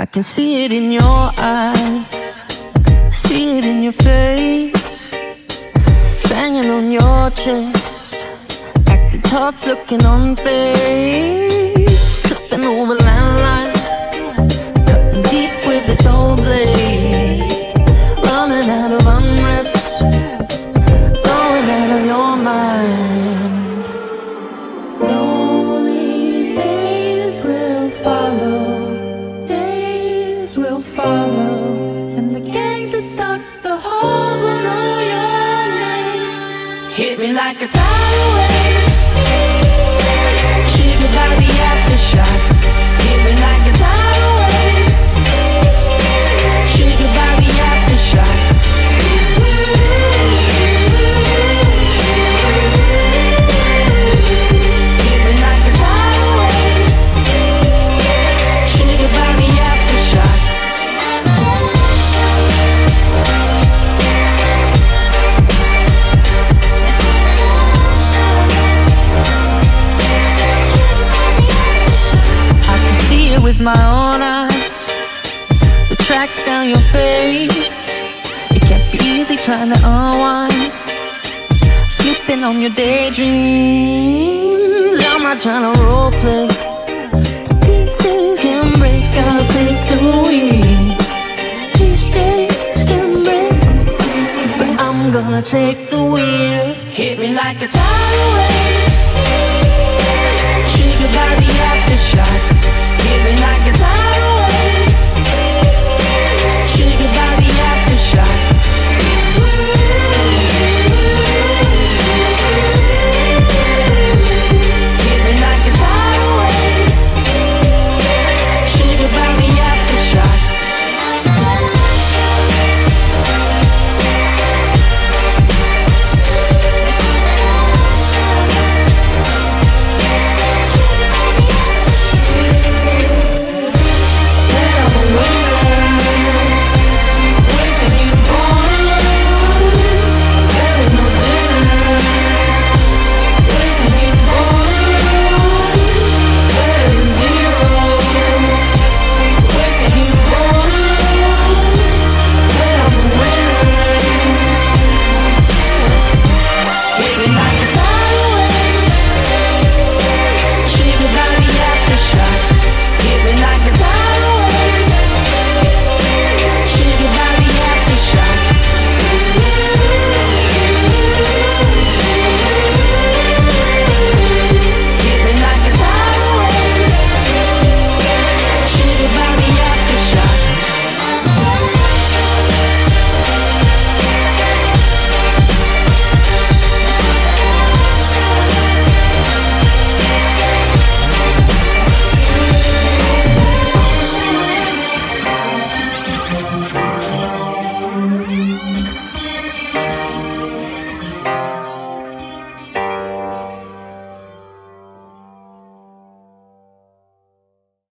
I can see it in your eyes, see it in your face, banging on your chest, acting tough, looking on face, tripping over landline, cutting deep with the dull blade, running out of unrest, going out of your mind. Lonely days will follow, days will follow, and the gangs that start the halls will know your name. Hit me like a tidal wave, triggered by the aftershock. Hit me like a tidal wave, triggered by the aftershock. With my own eyes, the tracks down your face. It can't be easy trying to unwind, sleeping on your daydreams. I'm not trying to role play. These days can break, I'll take the wheel. These days can break, but I'm gonna take the wheel. Hit me like a tidal wave, triggered by the aftershock. Hit me like a tidal